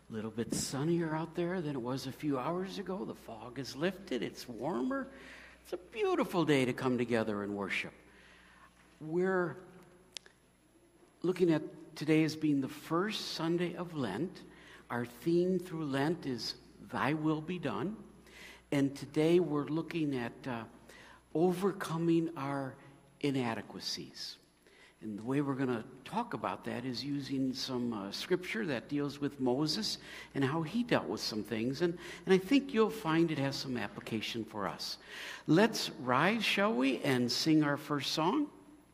A little bit sunnier out there than it was a few hours ago. The fog has lifted. It's warmer. It's a beautiful day to come together and worship. We're looking at today as being the first Sunday of Lent. Our theme through Lent is Thy Will Be Done. And today we're looking at overcoming our inadequacies. And the way we're going to talk about that is using some scripture that deals with Moses and how he dealt with some things. And I think you'll find it has some application for us. Let's rise, shall we, and sing our first song.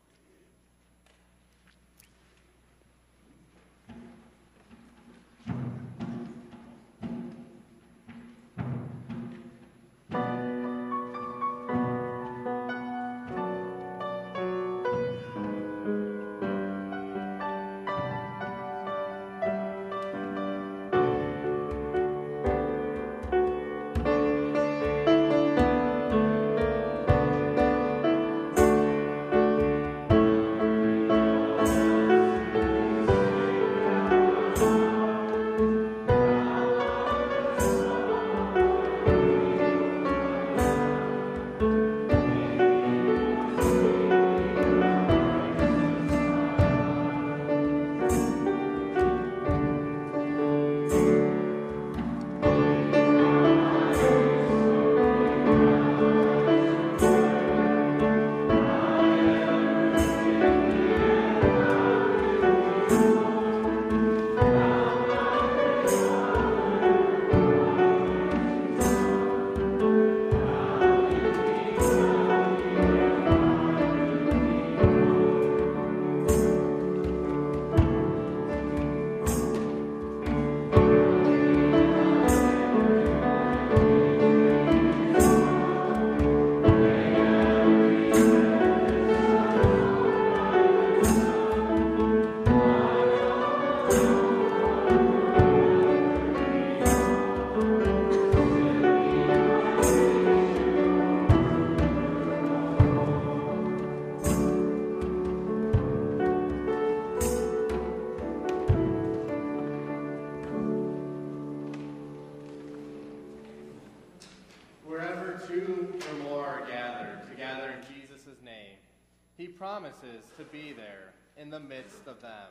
He promises to be there in the midst of them.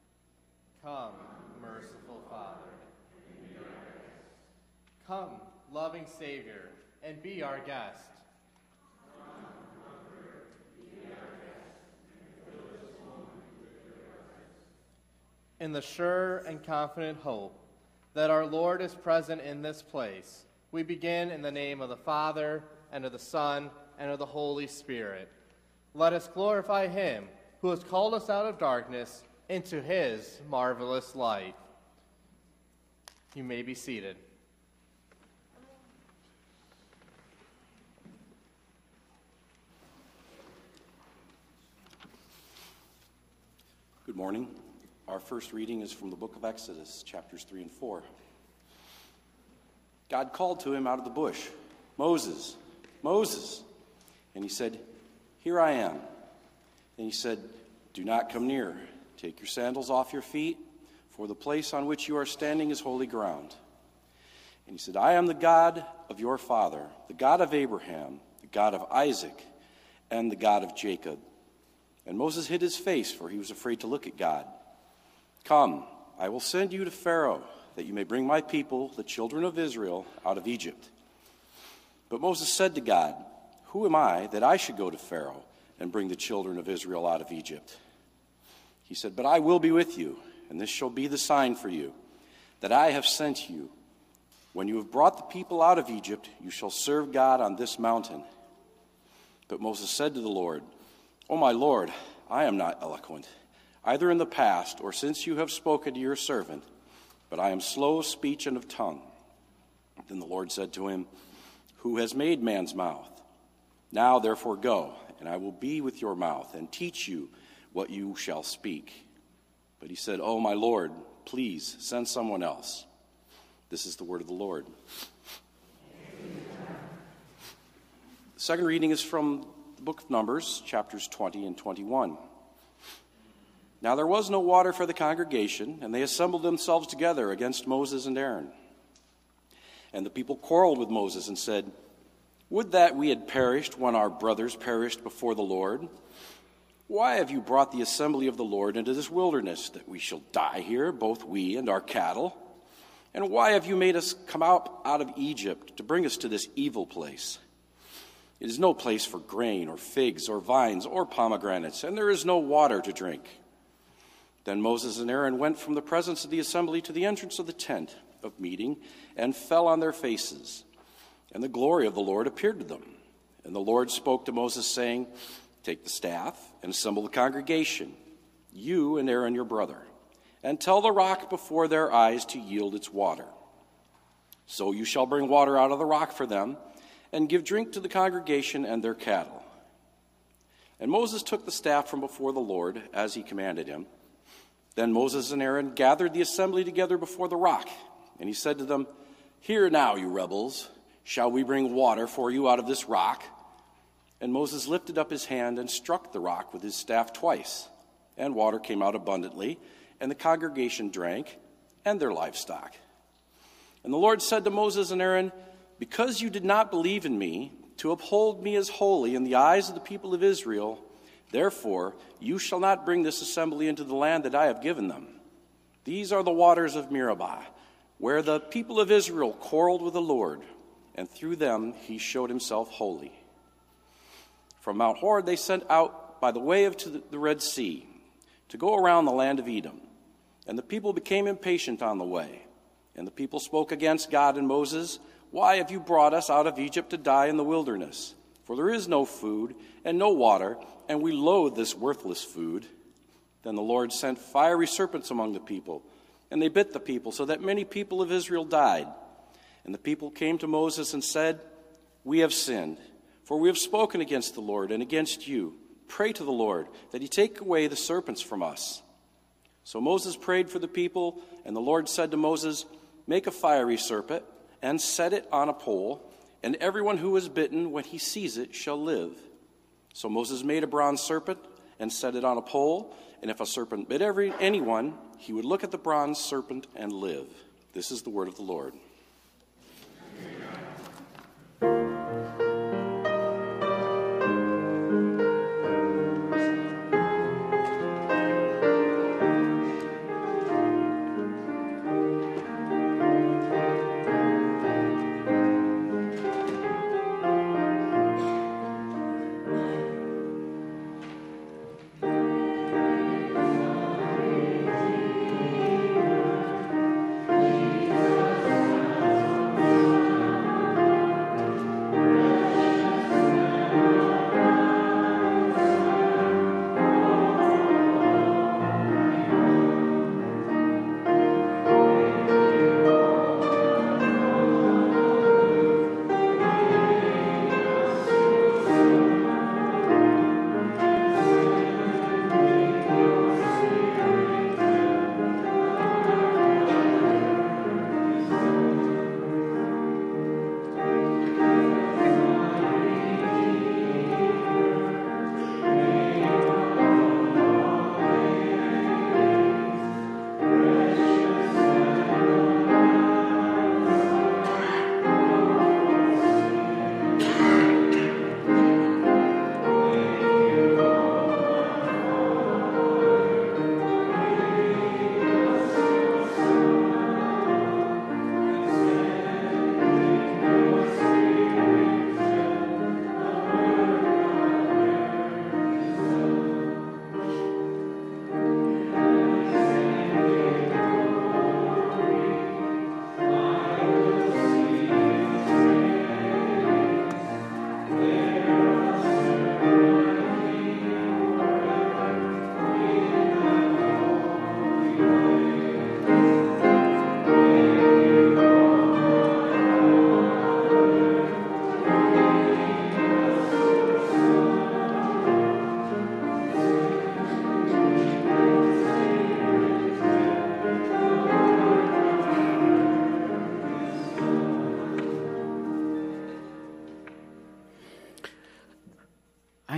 Come, merciful Father. Come, loving Savior, and be our guest. In the sure and confident hope that our Lord is present in this place, we begin in the name of the Father, and of the Son, and of the Holy Spirit. Let us glorify him who has called us out of darkness into his marvelous light. You may be seated. Good morning. Our first reading is from the book of Exodus, chapters 3 and 4. God called to him out of the bush, "Moses, Moses." And he said, "Here I am." And he said, "Do not come near. Take your sandals off your feet, for the place on which you are standing is holy ground." And he said, "I am the God of your father, the God of Abraham, the God of Isaac, and the God of Jacob." And Moses hid his face, for he was afraid to look at God. "Come, I will send you to Pharaoh, that you may bring my people, the children of Israel, out of Egypt." But Moses said to God, "Who am I that I should go to Pharaoh and bring the children of Israel out of Egypt?" He said, "But I will be with you, and this shall be the sign for you, that I have sent you. When you have brought the people out of Egypt, you shall serve God on this mountain." But Moses said to the Lord, "O my Lord, I am not eloquent, either in the past or since you have spoken to your servant, but I am slow of speech and of tongue." Then the Lord said to him, "Who has made man's mouth? Now therefore go, and I will be with your mouth and teach you what you shall speak." But he said, "Oh, my Lord, please send someone else." This is the word of the Lord. The second reading is from the book of Numbers, chapters 20 and 21. Now there was no water for the congregation, and they assembled themselves together against Moses and Aaron. And the people quarreled with Moses and said, "Would that we had perished when our brothers perished before the Lord. Why have you brought the assembly of the Lord into this wilderness, that we shall die here, both we and our cattle? And why have you made us come out of Egypt to bring us to this evil place? It is no place for grain or figs or vines or pomegranates, and there is no water to drink." Then Moses and Aaron went from the presence of the assembly to the entrance of the tent of meeting and fell on their faces. And the glory of the Lord appeared to them. And the Lord spoke to Moses, saying, "Take the staff and assemble the congregation, you and Aaron your brother, and tell the rock before their eyes to yield its water. So you shall bring water out of the rock for them, and give drink to the congregation and their cattle." And Moses took the staff from before the Lord, as he commanded him. Then Moses and Aaron gathered the assembly together before the rock, and he said to them, "Hear now, you rebels, shall we bring water for you out of this rock?" And Moses lifted up his hand and struck the rock with his staff twice, and water came out abundantly, and the congregation drank, and their livestock. And the Lord said to Moses and Aaron, "Because you did not believe in me, to uphold me as holy in the eyes of the people of Israel, therefore you shall not bring this assembly into the land that I have given them. These are the waters of Meribah, where the people of Israel quarreled with the Lord, and through them he showed himself holy." From Mount Hor they sent out by the way to the Red Sea, to go around the land of Edom. And the people became impatient on the way. And the people spoke against God and Moses, "Why have you brought us out of Egypt to die in the wilderness? For there is no food and no water, and we loathe this worthless food." Then the Lord sent fiery serpents among the people, and they bit the people, so that many people of Israel died. And the people came to Moses and said, "We have sinned, for we have spoken against the Lord and against you. Pray to the Lord that he take away the serpents from us." So Moses prayed for the people, and the Lord said to Moses, "Make a fiery serpent and set it on a pole, and everyone who is bitten when he sees it shall live." So Moses made a bronze serpent and set it on a pole, and if a serpent bit anyone, he would look at the bronze serpent and live. This is the word of the Lord.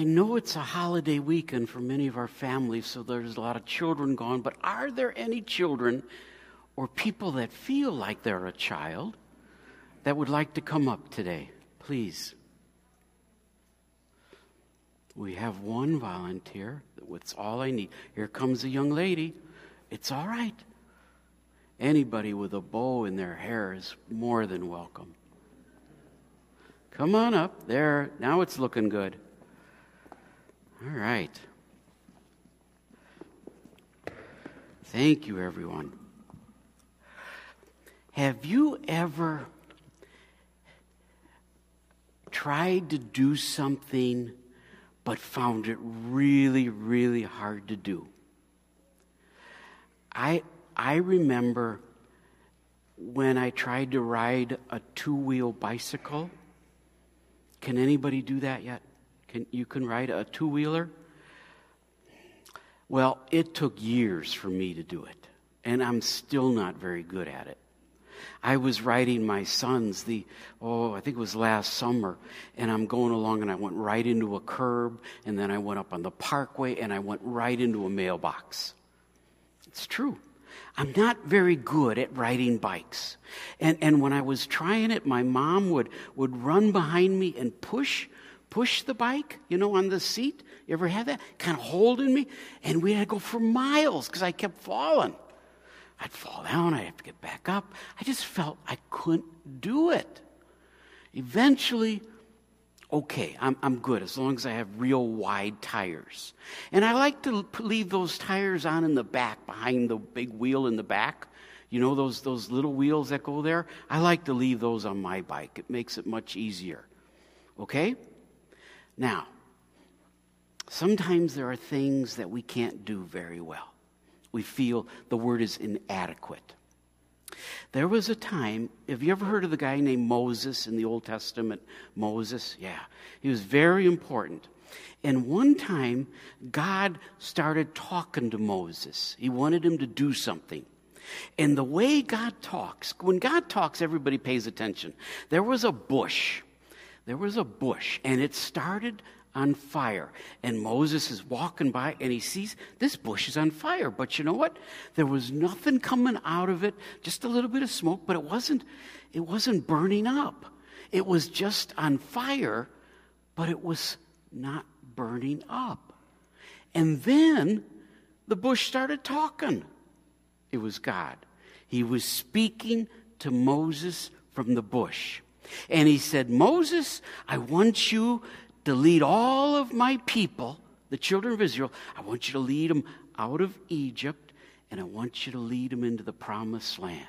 I know it's a holiday weekend for many of our families, so there's a lot of children gone, but are there any children or people that feel like they're a child that would like to come up today? Please. We have one volunteer. That's all I need. Here comes a young lady. It's all right. Anybody with a bow in their hair is more than welcome. Come on up. There. Now it's looking good. All right. Thank you, everyone. Have you ever tried to do something but found it really, really hard to do? I remember when I tried to ride a two-wheel bicycle. Can anybody do that yet? You can ride a two-wheeler? Well, it took years for me to do it, and I'm still not very good at it. I was riding my son's I think it was last summer, and I'm going along, and I went right into a curb, and then I went up on the parkway, and I went right into a mailbox. It's true. I'm not very good at riding bikes. And when I was trying it, my mom would run behind me and push the bike, on the seat. You ever had that? Kind of holding me. And we had to go for miles because I kept falling. I'd fall down. I'd have to get back up. I just felt I couldn't do it. Eventually, okay, I'm good as long as I have real wide tires. And I like to leave those tires on in the back, behind the big wheel in the back. Those little wheels that go there? I like to leave those on my bike. It makes it much easier. Okay? Now, sometimes there are things that we can't do very well. We feel the word is inadequate. There was a time, have you ever heard of the guy named Moses in the Old Testament? Moses? Yeah. He was very important. And one time, God started talking to Moses. He wanted him to do something. And the way God talks, when God talks, everybody pays attention. There was a bush, and it started on fire. And Moses is walking by, and he sees this bush is on fire. But you know what? There was nothing coming out of it, just a little bit of smoke, but it wasn't burning up. It was just on fire, but it was not burning up. And then the bush started talking. It was God. He was speaking to Moses from the bush. And he said, Moses, I want you to lead all of my people, the children of Israel. I want you to lead them out of Egypt, and I want you to lead them into the promised land.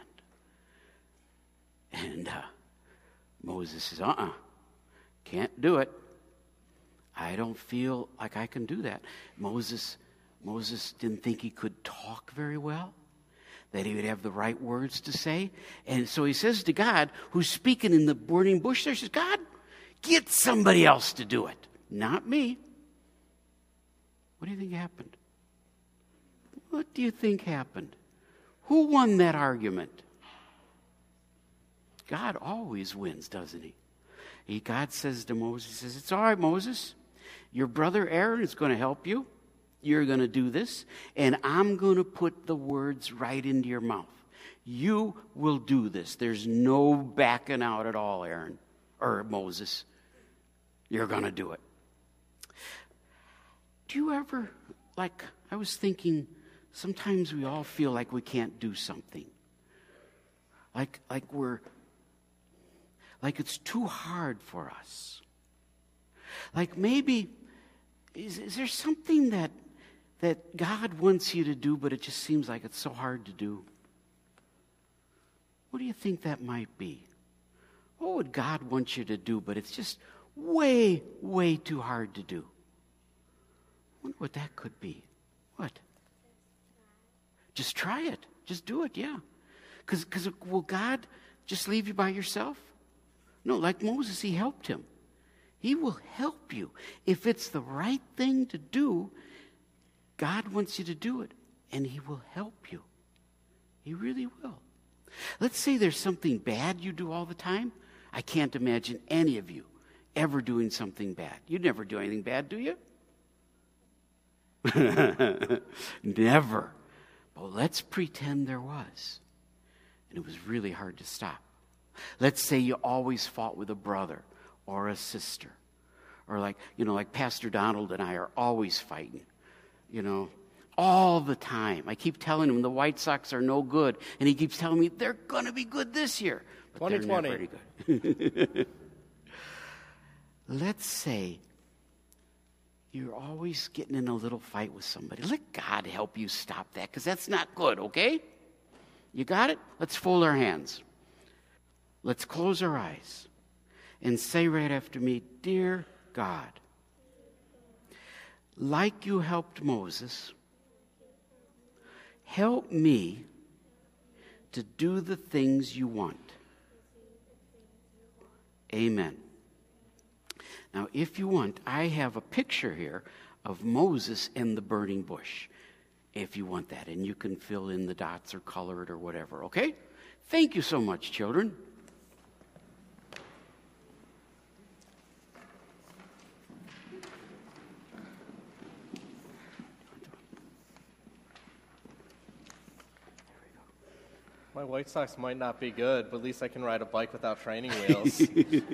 And Moses says, can't do it. I don't feel like I can do that. Moses didn't think he could talk very well, that he would have the right words to say. And so he says to God, who's speaking in the burning bush there, he says, God, get somebody else to do it, not me. What do you think happened? What do you think happened? Who won that argument? God always wins, doesn't he? God says to Moses, he says, it's all right, Moses. Your brother Aaron is going to help you. You're going to do this, and I'm going to put the words right into your mouth. You will do this. There's no backing out at all, Aaron, or Moses. You're going to do it. Do you ever, I was thinking, sometimes we all feel like we can't do something. Like it's too hard for us. Like maybe, is there something that God wants you to do, but it just seems like it's so hard to do? What do you think that might be? What would God want you to do, but it's just way, way too hard to do? I wonder what that could be. What? Just try it. Just do it, yeah. Because will God just leave you by yourself? No, like Moses, he helped him. He will help you. If it's the right thing to do, God wants you to do it, and he will help you. He really will. Let's say there's something bad you do all the time. I can't imagine any of you ever doing something bad. You never do anything bad, do you? Never. But let's pretend there was. And it was really hard to stop. Let's say you always fought with a brother or a sister. Or like Pastor Donald and I are always fighting. All the time. I keep telling him the White Sox are no good. And he keeps telling me they're going to be good this year. But 2020. they're never very good. Let's say you're always getting in a little fight with somebody. Let God help you stop that, because that's not good, okay? You got it? Let's fold our hands. Let's close our eyes and say right after me, Dear God, like you helped Moses, help me to do the things you want. Amen. Now, if you want, I have a picture here of Moses and the burning bush, if you want that. And you can fill in the dots or color it or whatever, okay? Thank you so much, children. My White Sox might not be good, but at least I can ride a bike without training wheels.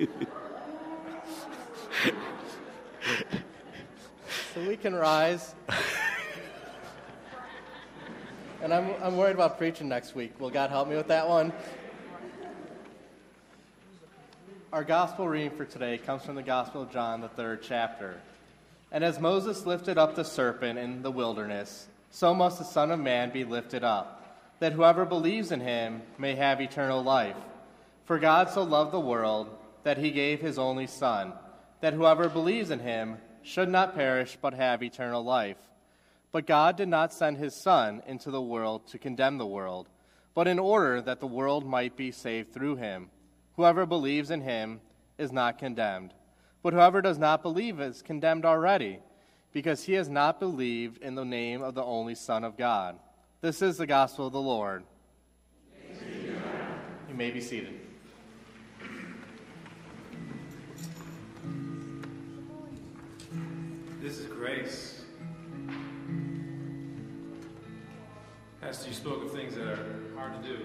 So we can rise. And I'm worried about preaching next week. Will God help me with that one? Our gospel reading for today comes from the Gospel of John, the 3rd chapter. And as Moses lifted up the serpent in the wilderness, so must the Son of Man be lifted up, that whoever believes in him may have eternal life. For God so loved the world that he gave his only Son, that whoever believes in him should not perish but have eternal life. But God did not send his Son into the world to condemn the world, but in order that the world might be saved through him. Whoever believes in him is not condemned, but whoever does not believe is condemned already, because he has not believed in the name of the only Son of God. This is the gospel of the Lord. You may be seated. This is grace. Pastor, you spoke of things that are hard to do.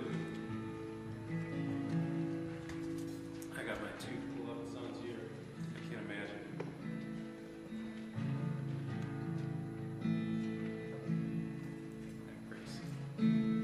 I got my two beloved sons here. I can't imagine. Grace.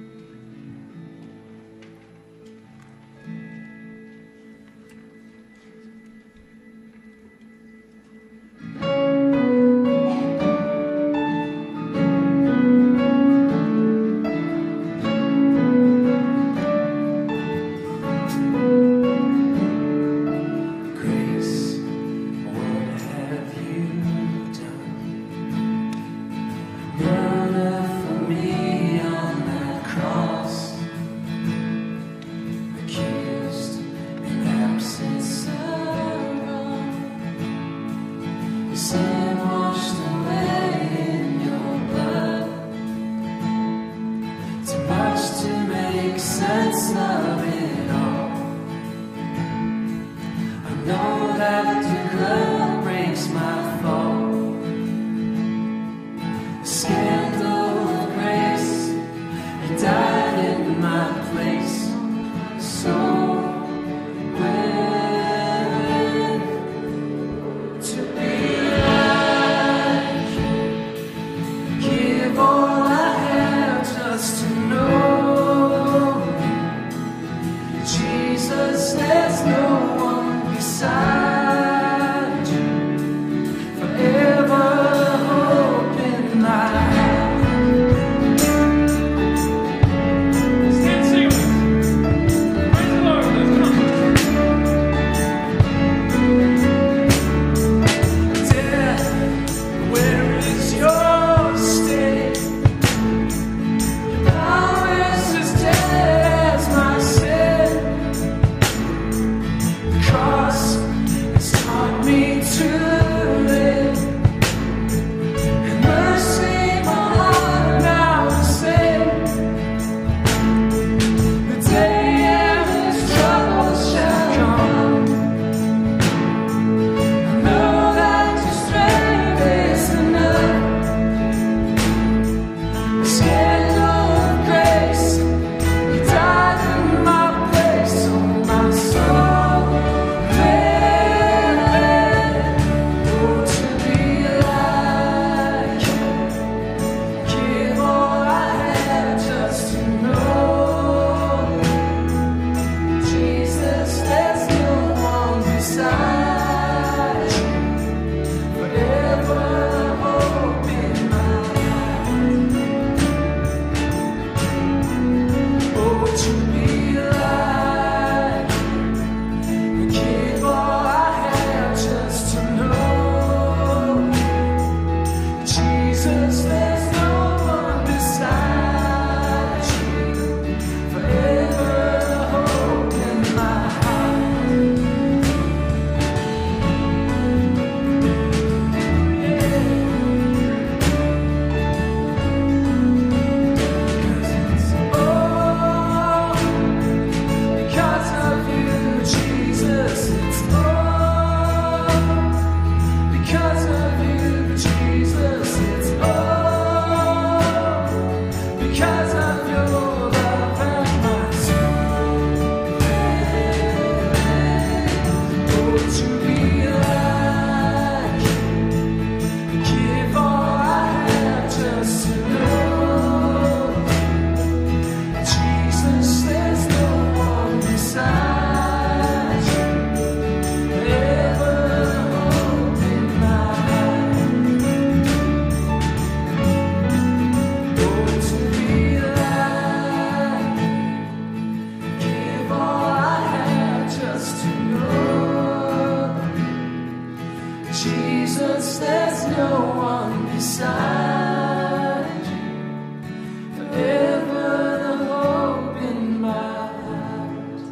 Jesus, there's no one beside you. Forever the hope in my heart.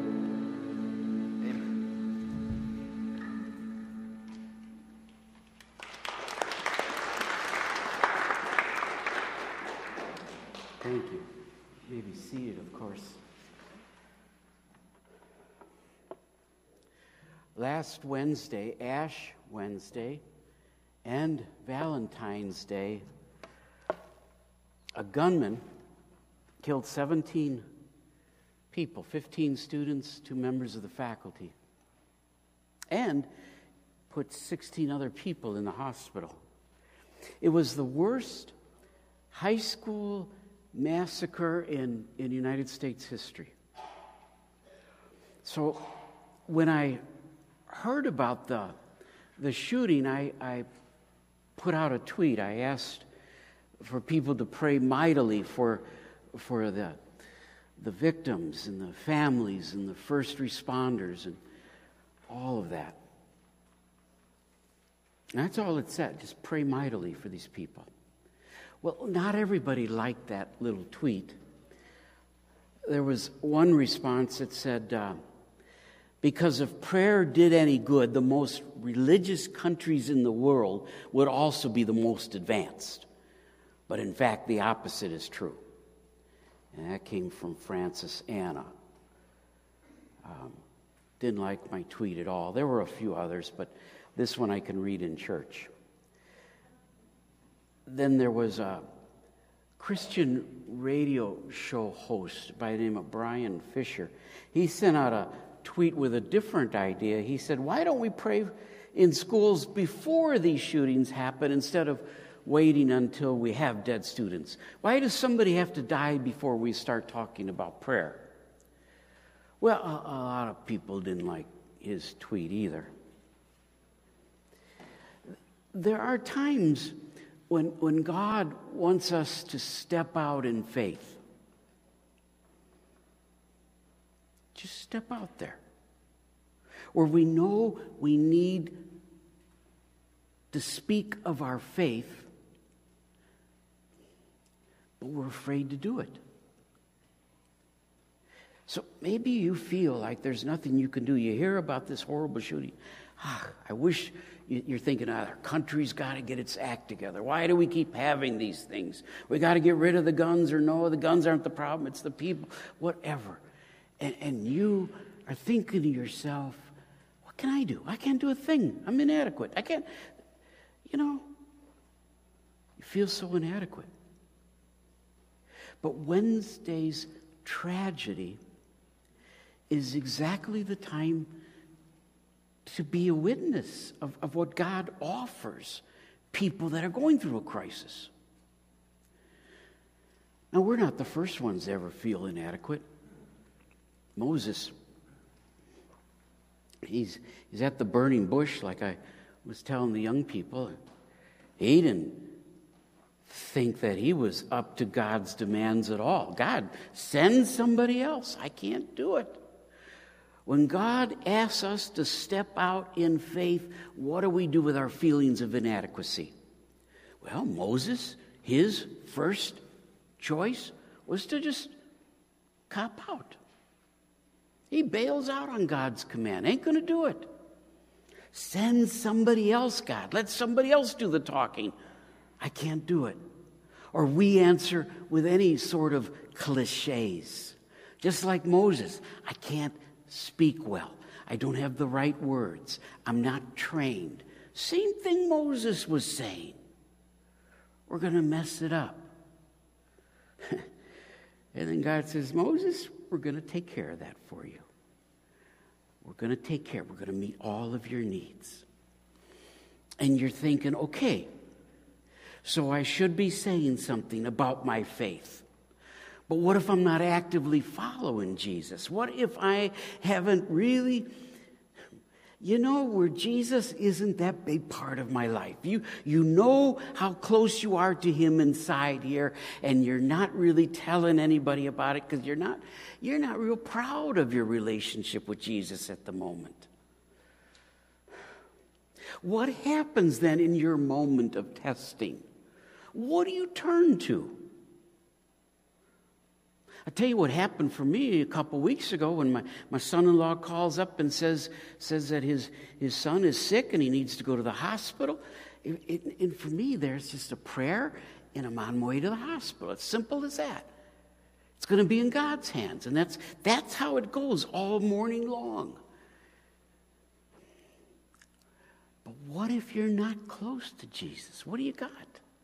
Amen. Thank you. You may be seated, of course. Last Wednesday, Ash Wednesday, and Valentine's Day, a gunman killed 17 people, 15 students, 2 members of the faculty, and put 16 other people in the hospital. It was the worst high school massacre in United States history. So when I heard about the shooting, I put out a tweet. I asked for people to pray mightily for the victims and the families and the first responders and all of that. And that's all it said, just pray mightily for these people. Well, not everybody liked that little tweet. There was one response that said, because if prayer did any good, the most religious countries in the world would also be the most advanced. But in fact, the opposite is true. And that came from Francis Anna. Didn't like my tweet at all. There were a few others, but this one I can read in church. Then there was a Christian radio show host by the name of Brian Fisher. He sent out a tweet with a different idea. He said, why don't we pray in schools before these shootings happen instead of waiting until we have dead students? Why does somebody have to die before we start talking about prayer? Well, a lot of people didn't like his tweet either. There are times when God wants us to step out in faith. Just step out there. Or we know we need to speak of our faith, but we're afraid to do it. So maybe you feel like there's nothing you can do. You hear about this horrible shooting. I wish you're thinking, our country's got to get its act together. Why do we keep having these things? We got to get rid of the guns, or no, the guns aren't the problem. It's the people, whatever. And you are thinking to yourself, what can I do? I can't do a thing. I'm inadequate. I can't, you feel so inadequate. But Wednesday's tragedy is exactly the time to be a witness of what God offers people that are going through a crisis. Now, we're not the first ones to ever feel inadequate. Moses, he's at the burning bush, like I was telling the young people. He didn't think that he was up to God's demands at all. God, send somebody else. I can't do it. When God asks us to step out in faith, what do we do with our feelings of inadequacy? Well, Moses, his first choice was to just cop out. He bails out on God's command. Ain't going to do it. Send somebody else, God. Let somebody else do the talking. I can't do it. Or we answer with any sort of cliches. Just like Moses, I can't speak well. I don't have the right words. I'm not trained. Same thing Moses was saying. We're going to mess it up. And then God says, Moses, we're going to take care of that for you. We're going to take care. We're going to meet all of your needs. And you're thinking, okay, so I should be saying something about my faith. But what if I'm not actively following Jesus? What if I haven't really, where Jesus isn't that big part of my life? You know how close you are to him inside here, and you're not really telling anybody about it because you're not real proud of your relationship with Jesus at the moment. What happens then in your moment of testing? What do you turn to? I'll tell you what happened for me a couple weeks ago when my son-in-law calls up and says that his son is sick and he needs to go to the hospital. And for me, there's just a prayer, and I'm on my way to the hospital. It's simple as that. It's going to be in God's hands, and that's how it goes all morning long. But what if you're not close to Jesus? What do you got?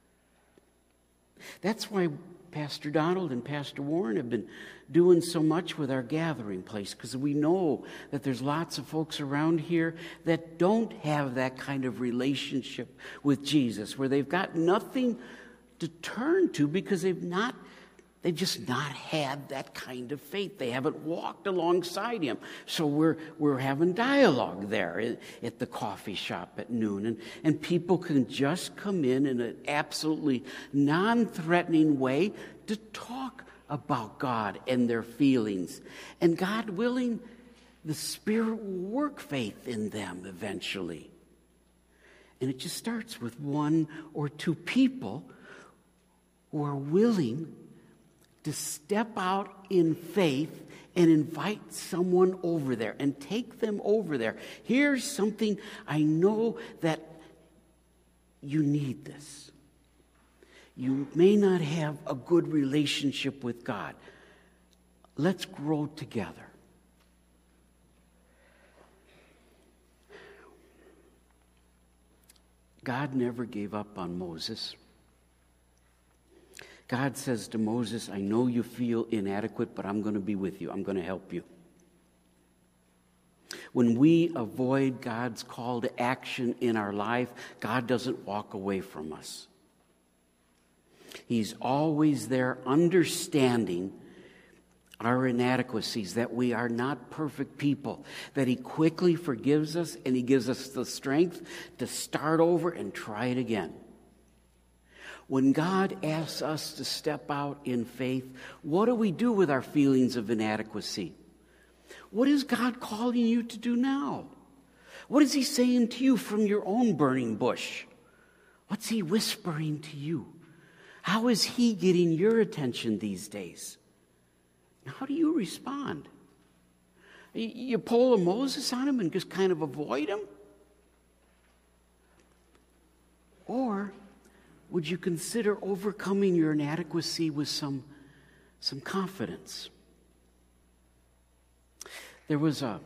That's why Pastor Donald and Pastor Warren have been doing so much with our gathering place, because we know that there's lots of folks around here that don't have that kind of relationship with Jesus, where they've got nothing to turn to because they've just not had that kind of faith. They haven't walked alongside him. So we're having dialogue there at the coffee shop at noon. And people can just come in an absolutely non-threatening way to talk about God and their feelings. And God willing, the Spirit will work faith in them eventually. And it just starts with one or two people who are willing to step out in faith and invite someone over there and take them over there. Here's something, I know that you need this. You may not have a good relationship with God. Let's grow together. God never gave up on Moses. God says to Moses, I know you feel inadequate, but I'm going to be with you. I'm going to help you. When we avoid God's call to action in our life, God doesn't walk away from us. He's always there understanding our inadequacies, that we are not perfect people, that he quickly forgives us and he gives us the strength to start over and try it again. When God asks us to step out in faith, what do we do with our feelings of inadequacy? What is God calling you to do now? What is he saying to you from your own burning bush? What's he whispering to you? How is he getting your attention these days? How do you respond? You pull a Moses on him and just kind of avoid him? Or would you consider overcoming your inadequacy with some confidence? There was a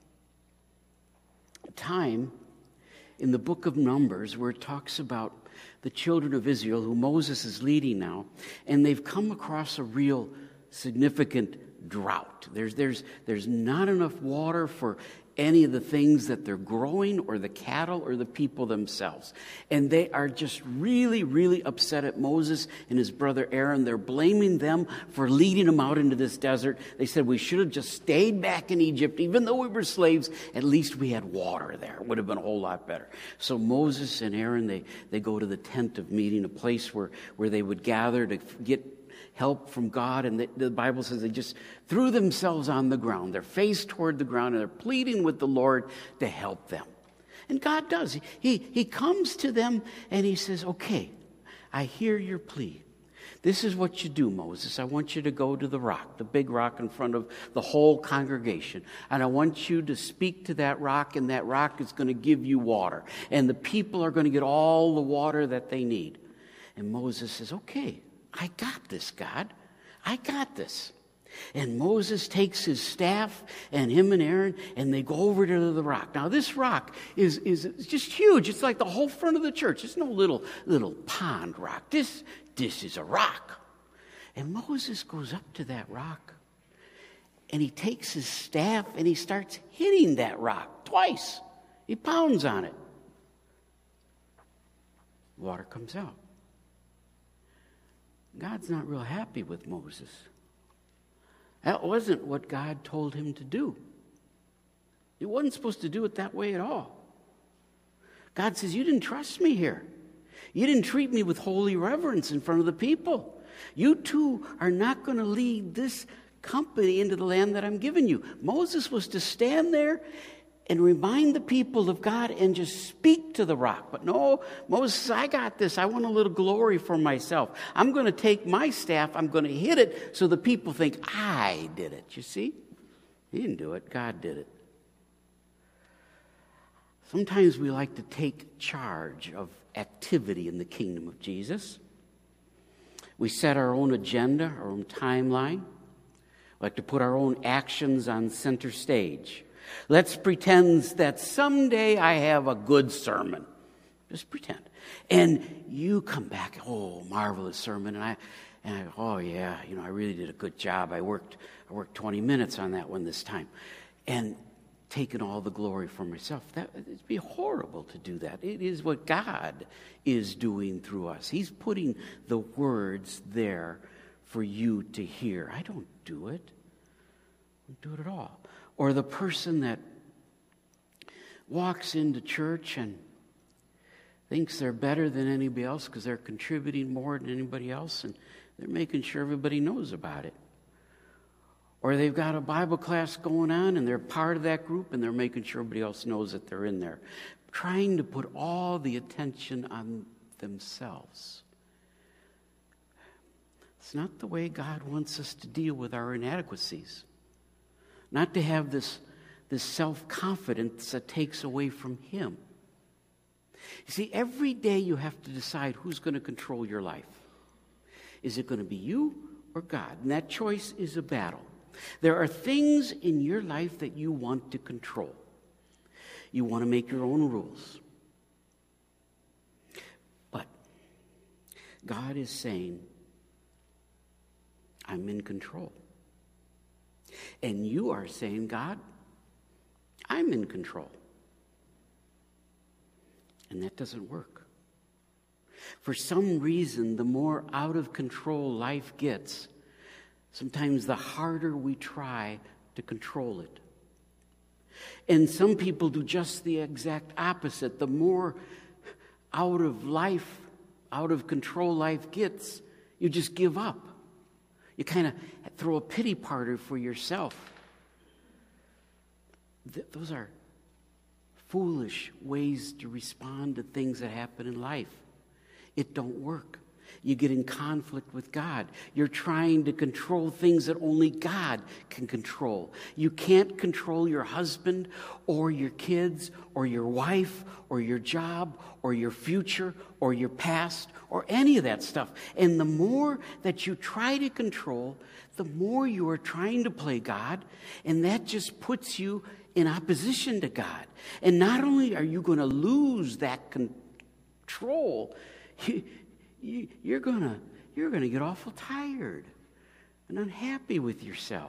time in the book of Numbers where it talks about the children of Israel, who Moses is leading now, and they've come across a real significant drought. There's not enough water for any of the things that they're growing, or the cattle, or the people themselves. And they are just really, really upset at Moses and his brother Aaron. They're blaming them for leading them out into this desert. They said, we should have just stayed back in Egypt. Even though we were slaves, at least we had water there. It would have been a whole lot better. So Moses and Aaron, they go to the tent of meeting, a place where they would gather to get help from God. And the Bible says they just threw themselves on the ground. They're face toward the ground, and they're pleading with the Lord to help them. And God does. He comes to them and he says, okay, I hear your plea. This is what you do, Moses. I want you to go to the rock, the big rock in front of the whole congregation. And I want you to speak to that rock, and that rock is going to give you water. And the people are going to get all the water that they need. And Moses says, okay, I got this, God. I got this. And Moses takes his staff, and him and Aaron, and they go over to the rock. Now, this rock is just huge. It's like the whole front of the church. It's no little pond rock. This is a rock. And Moses goes up to that rock, and he takes his staff, and he starts hitting that rock twice. He pounds on it. Water comes out. God's not real happy with Moses. That wasn't what God told him to do. He wasn't supposed to do it that way at all. God says, you didn't trust me here. You didn't treat me with holy reverence in front of the people. You two are not going to lead this company into the land that I'm giving you. Moses was to stand there and remind the people of God and just speak to the rock. But no, Moses, I got this. I want a little glory for myself. I'm going to take my staff, I'm going to hit it so the people think I did it. You see? He didn't do it. God did it. Sometimes we like to take charge of activity in the kingdom of Jesus. We set our own agenda, our own timeline. We like to put our own actions on center stage. Let's pretend that someday I have a good sermon. Just pretend. And you come back, oh, marvelous sermon. And I oh yeah, I really did a good job. I worked 20 minutes on that one this time. And taking all the glory for myself. It'd be horrible to do that. It is what God is doing through us. He's putting the words there for you to hear. I don't do it. I don't do it at all. Or the person that walks into church and thinks they're better than anybody else because they're contributing more than anybody else, and they're making sure everybody knows about it. Or they've got a Bible class going on and they're part of that group and they're making sure everybody else knows that they're in there. Trying to put all the attention on themselves. It's not the way God wants us to deal with our inadequacies. Not to have this self-confidence that takes away from Him. You see, every day you have to decide who's going to control your life. Is it going to be you or God? And that choice is a battle. There are things in your life that you want to control. You want to make your own rules. But God is saying, I'm in control. And you are saying, God, I'm in control. And that doesn't work. For some reason, the more out of control life gets, sometimes the harder we try to control it. And some people do just the exact opposite. The more out of control life gets, you just give up. You kind of throw a pity party for yourself. Those are foolish ways to respond to things that happen in life. It don't work. You get in conflict with God. You're trying to control things that only God can control. You can't control your husband or your kids or your wife or your job or your future or your past or any of that stuff. And the more that you try to control, the more you are trying to play God, and that just puts you in opposition to God. And not only are you going to lose that control, you're gonna get awful tired and unhappy with yourself.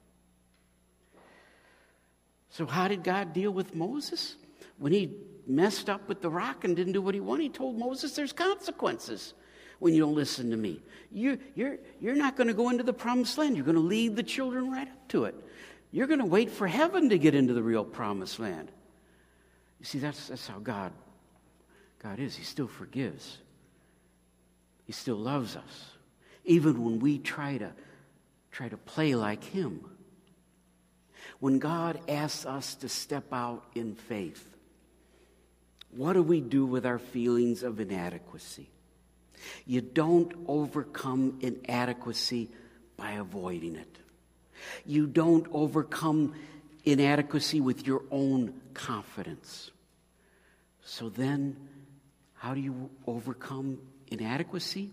So how did God deal with Moses? When he messed up with the rock and didn't do what he wanted, he told Moses, there's consequences when you don't listen to me. You're not going to go into the promised land. You're going to lead the children right up to it. You're going to wait for heaven to get into the real promised land. You see, that's how God is. He still forgives. He still loves us, even when we try to play like Him. When God asks us to step out in faith, what do we do with our feelings of inadequacy? You don't overcome inadequacy by avoiding it. You don't overcome inadequacy with your own confidence. So then, how do you overcome inadequacy?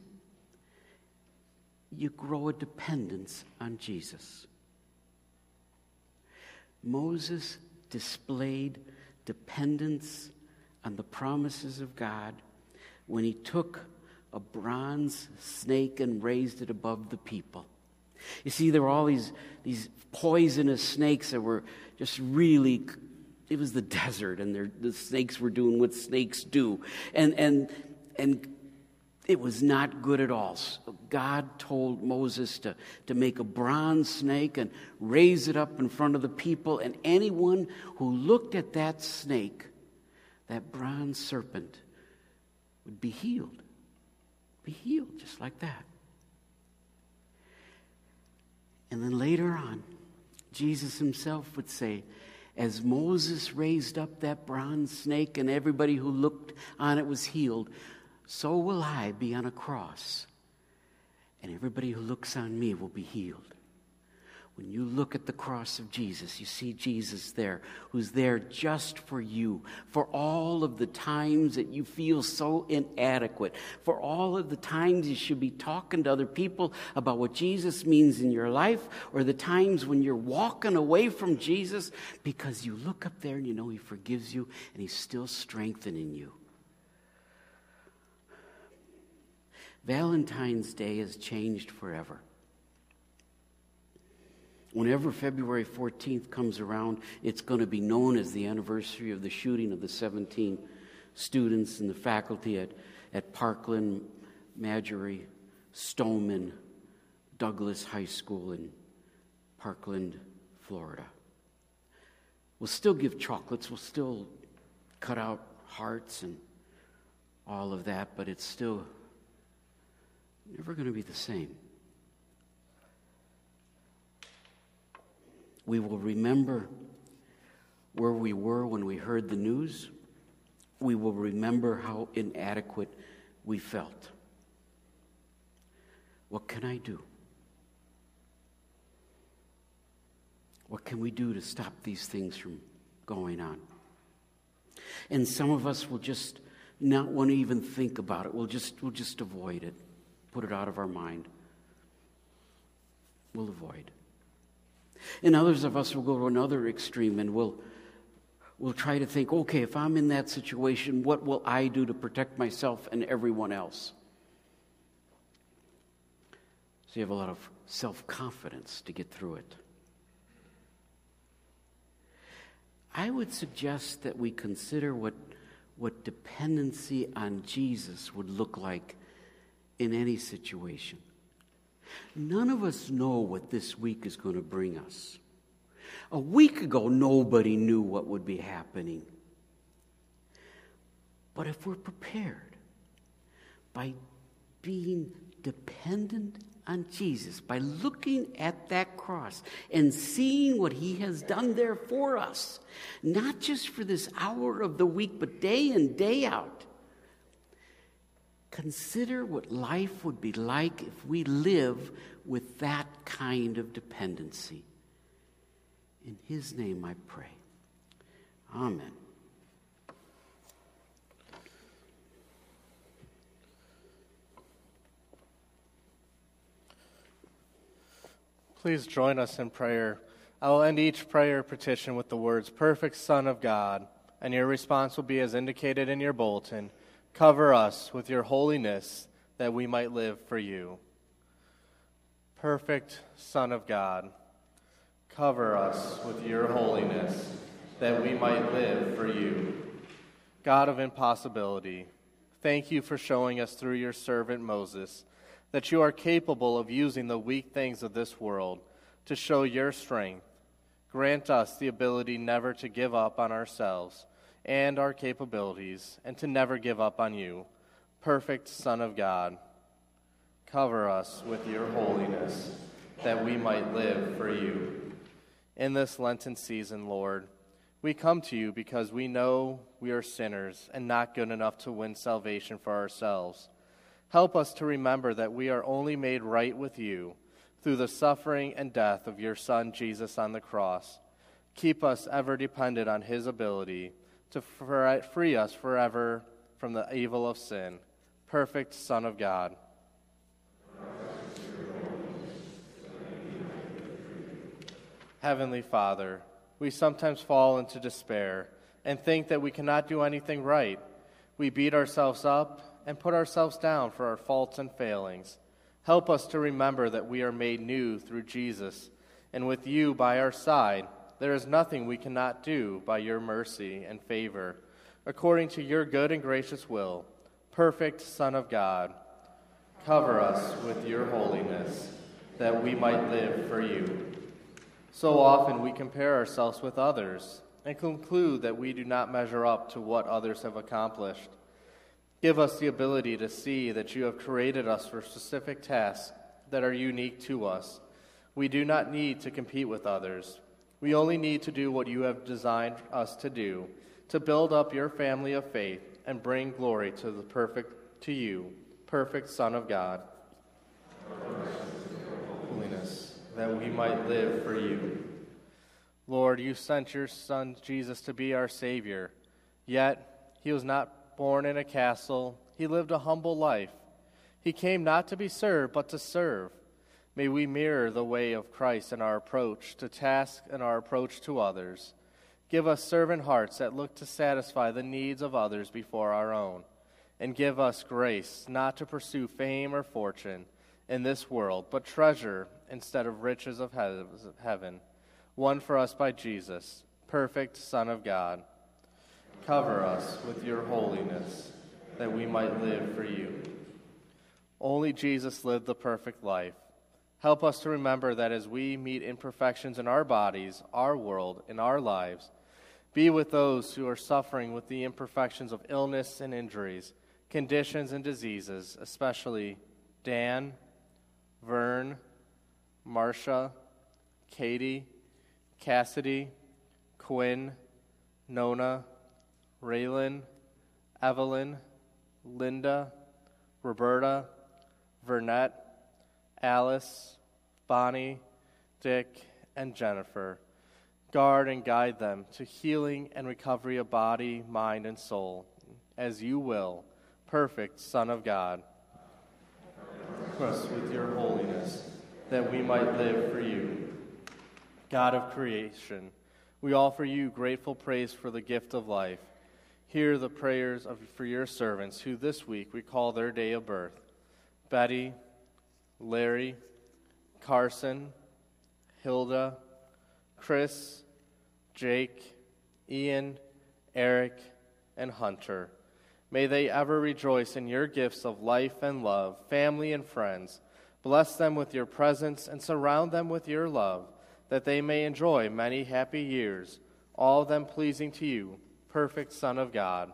You grow a dependence on Jesus. Moses displayed dependence on the promises of God when he took a bronze snake and raised it above the people. You see, there were all these poisonous snakes that were just really, it was the desert, and the snakes were doing what snakes do. And it was not good at all. So God told Moses to make a bronze snake and raise it up in front of the people, and anyone who looked at that snake, that bronze serpent, would be healed. Be healed just like that. And then later on, Jesus himself would say, As Moses raised up that bronze snake and everybody who looked on it was healed, so will I be on a cross. And everybody who looks on me will be healed. When you look at the cross of Jesus, you see Jesus there, who's there just for you, for all of the times that you feel so inadequate, for all of the times you should be talking to other people about what Jesus means in your life, or the times when you're walking away from Jesus because you look up there and you know He forgives you and He's still strengthening you. Valentine's Day has changed forever. Whenever February 14th comes around, it's going to be known as the anniversary of the shooting of the 17 students and the faculty at Parkland, Marjorie, Stoneman, Douglas High School in Parkland, Florida. We'll still give chocolates, we'll still cut out hearts and all of that, but it's still never going to be the same. We will remember where we were when we heard the news. We will remember how inadequate we felt. What can I do? What can we do to stop these things from going on? And some of us will just not want to even think about it. We'll just avoid it. Put it out of our mind. We'll avoid. And others of us will go to another extreme and we'll try to think, okay, if I'm in that situation, what will I do to protect myself and everyone else? So you have a lot of self-confidence to get through it. I would suggest that we consider what dependency on Jesus would look like in any situation. None of us know what this week is going to bring us. A week ago, nobody knew what would be happening. But if we're prepared by being dependent on Jesus, by looking at that cross and seeing what He has done there for us, not just for this hour of the week, but day in, day out, consider what life would be like if we live with that kind of dependency. In His name I pray. Amen. Please join us in prayer. I will end each prayer petition with the words, "Perfect Son of God," and your response will be as indicated in your bulletin. Cover us with your holiness that we might live for you. Perfect Son of God, cover us with your holiness that we might live for you. God of impossibility, thank you for showing us through your servant Moses that you are capable of using the weak things of this world to show your strength. Grant us the ability never to give up on ourselves and our capabilities, and to never give up on you. Perfect Son of God, cover us with your holiness, that we might live for you. In this Lenten season, Lord, we come to you because we know we are sinners and not good enough to win salvation for ourselves. Help us to remember that we are only made right with you through the suffering and death of your Son, Jesus, on the cross. Keep us ever dependent on His ability to free us forever from the evil of sin. Perfect Son of God. Heavenly Father, we sometimes fall into despair and think that we cannot do anything right. We beat ourselves up and put ourselves down for our faults and failings. Help us to remember that we are made new through Jesus, and with you by our side, there is nothing we cannot do by your mercy and favor. According to your good and gracious will, perfect Son of God, cover us with your holiness, that we might live for you. So often we compare ourselves with others and conclude that we do not measure up to what others have accomplished. Give us the ability to see that you have created us for specific tasks that are unique to us. We do not need to compete with others. We only need to do what you have designed us to do, to build up your family of faith and bring glory to you, perfect Son of God. Holiness, that we might live for you. Lord, you sent your Son Jesus to be our Savior, yet he was not born in a castle. He lived a humble life. He came not to be served, but to serve. May we mirror the way of Christ in our approach to tasks and our approach to others. Give us servant hearts that look to satisfy the needs of others before our own. And give us grace not to pursue fame or fortune in this world, but treasure instead of riches of heaven, won for us by Jesus, perfect Son of God. Cover us with your holiness, that we might live for you. Only Jesus lived the perfect life. Help us to remember that as we meet imperfections in our bodies, our world, and our lives, be with those who are suffering with the imperfections of illness and injuries, conditions and diseases, especially Dan, Vern, Marcia, Katie, Cassidy, Quinn, Nona, Raylan, Evelyn, Linda, Roberta, Vernette, Alice, Bonnie, Dick, and Jennifer. Guard and guide them to healing and recovery of body, mind, and soul, as you will, perfect Son of God. Cover us with your holiness, that we might live for you. God of creation, we offer you grateful praise for the gift of life. Hear the prayers for your servants who this week recall their day of birth. Betty, Larry, Carson, Hilda, Chris, Jake, Ian, Eric, and Hunter. May they ever rejoice in your gifts of life and love, family and friends. Bless them with your presence and surround them with your love, that they may enjoy many happy years, all of them pleasing to you, perfect Son of God.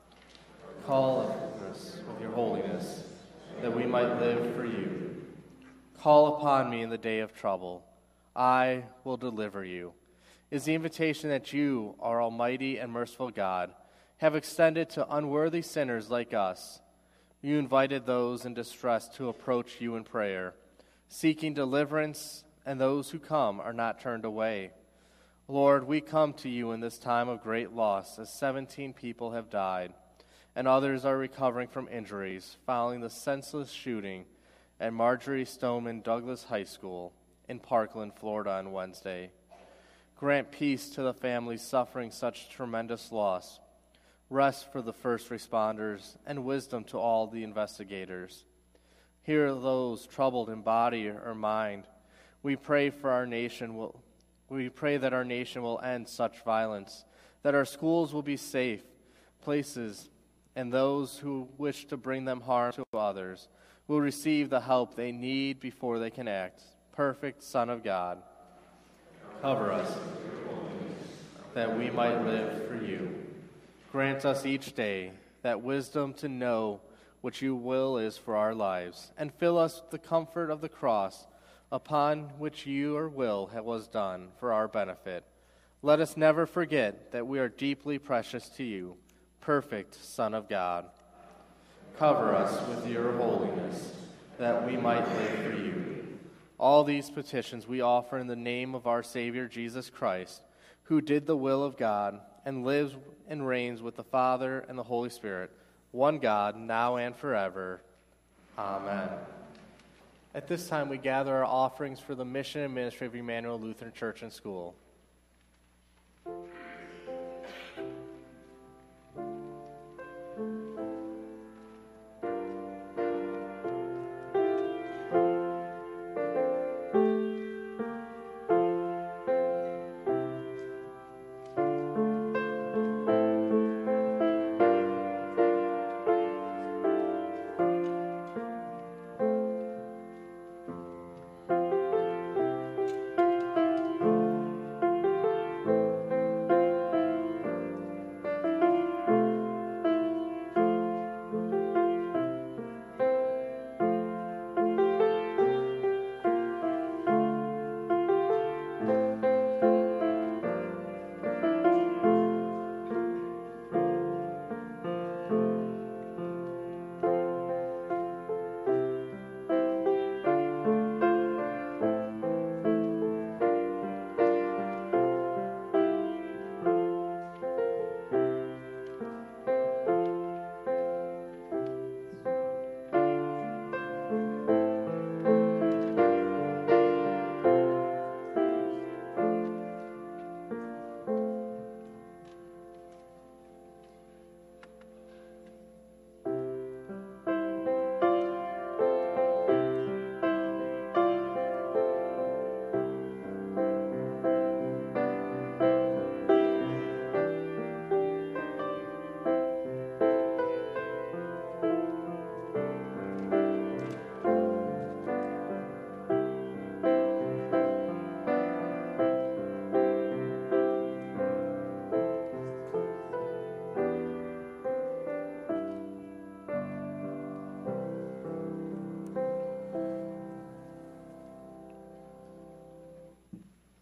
Call us with your holiness, that we might live for you. Call upon me in the day of trouble. I will deliver you. Is the invitation that you, our almighty and merciful God, have extended to unworthy sinners like us. You invited those in distress to approach you in prayer, seeking deliverance, and those who come are not turned away. Lord, we come to you in this time of great loss, as 17 people have died, and others are recovering from injuries following the senseless shooting at Marjorie Stoneman Douglas High School in Parkland, Florida on Wednesday. Grant peace to the families suffering such tremendous loss, rest for the first responders, and wisdom to all the investigators. Hear those troubled in body or mind. We pray that our nation will end such violence, that our schools will be safe places, and those who wish to bring them harm to others will receive the help they need before they can act. Perfect Son of God, cover us, that we might live for you. Grant us each day that wisdom to know what your will is for our lives, and fill us with the comfort of the cross upon which your will was done for our benefit. Let us never forget that we are deeply precious to you, perfect Son of God. Cover us with your holiness, that we might live for you. All these petitions we offer in the name of our Savior Jesus Christ, who did the will of God and lives and reigns with the Father and the Holy Spirit, one God, now and forever. Amen. At this time, we gather our offerings for the mission and ministry of Emmanuel Lutheran Church and School.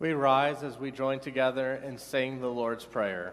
We rise as we join together and sing the Lord's Prayer.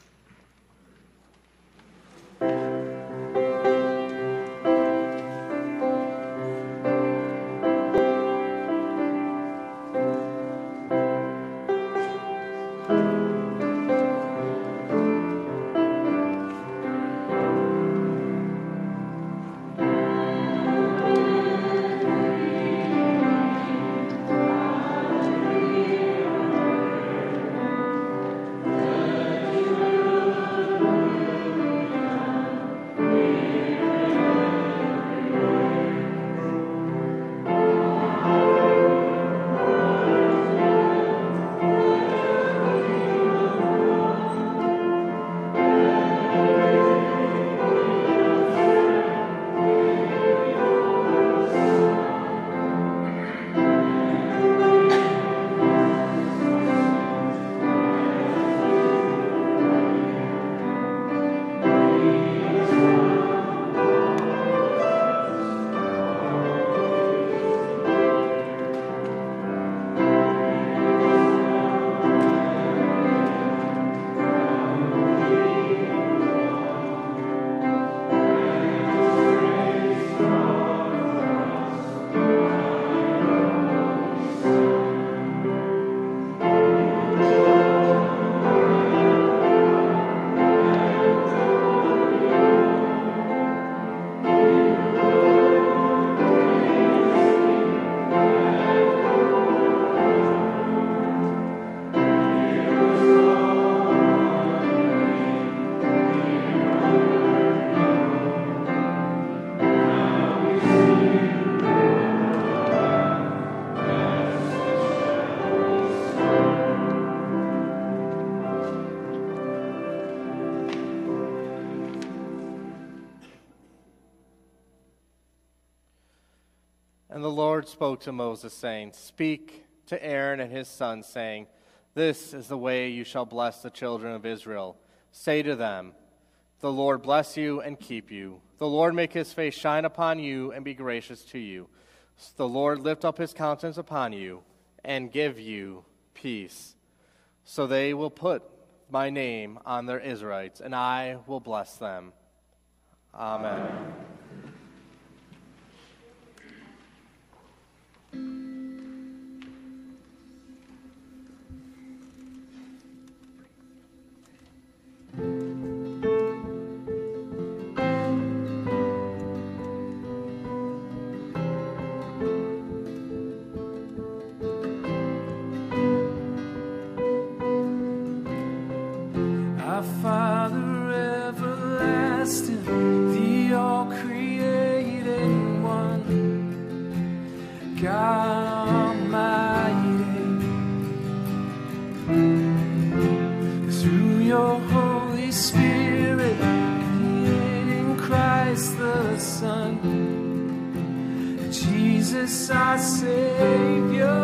And the Lord spoke to Moses, saying, Speak to Aaron and his sons, saying, This is the way you shall bless the children of Israel. Say to them, The Lord bless you and keep you. The Lord make his face shine upon you and be gracious to you. The Lord lift up his countenance upon you and give you peace. So they will put my name on their Israelites, and I will bless them. Amen. Our Father everlasting, the all-created one, God Almighty, through your Holy Spirit, creating Christ the Son, Jesus our Savior.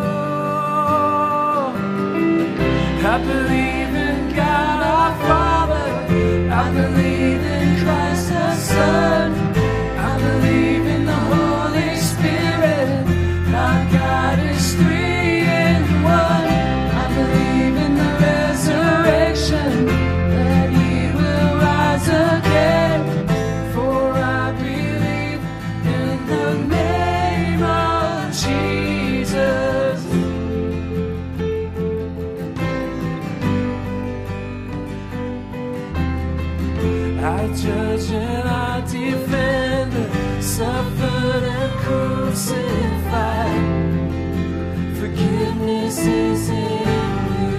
I believe in God our Father, I believe in Christ the Son, I believe in the Holy Spirit, our God is three in one. I believe in the resurrection, that he will rise again, for I believe in the name of Jesus. Our judge and our defender, suffered and crucified. Forgiveness is in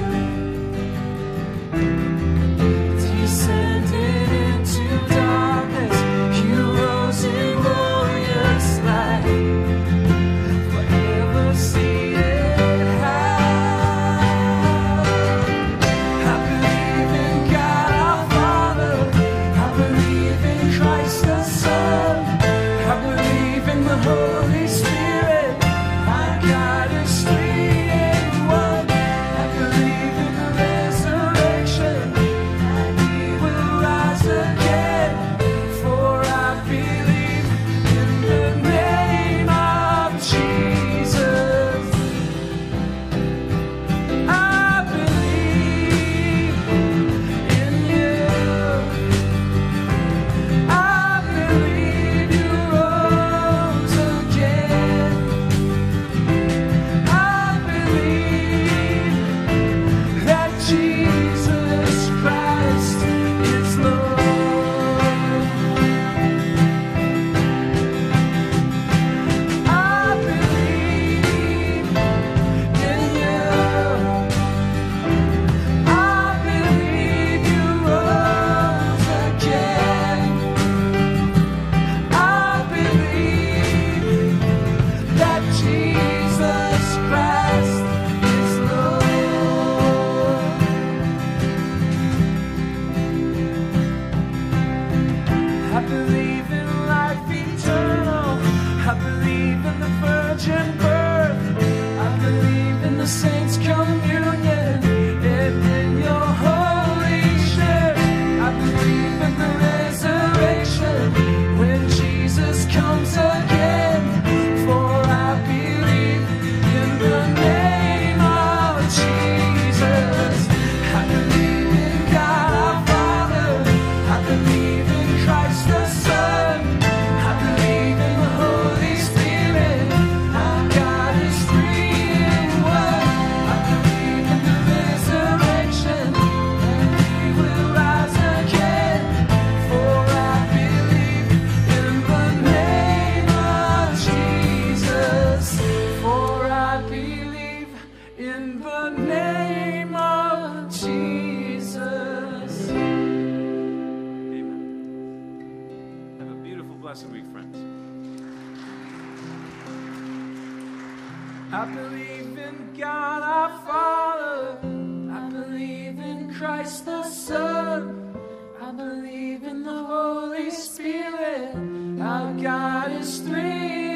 you. Descended into darkness, you rose in glorious light. Forever seated high. I believe in God our Father, I believe in Christ the Son, I believe in the Holy Spirit, our God is three in one. I virgin birth. I believe in the saints' communion and in your holy church. I believe in the resurrection when Jesus comes again. For I believe in the name of Jesus. I believe in God our Father. I believe in Christ the Son. I believe in the Holy Spirit. Our God is three in one. I believe in the resurrection and He will rise again. For I believe in the name of Jesus. For I believe in the name of Jesus. Amen. Have a beautiful, blessed week, friends. I believe in God our Father. I believe in Christ the Son. I believe in the Holy Spirit. Our God is three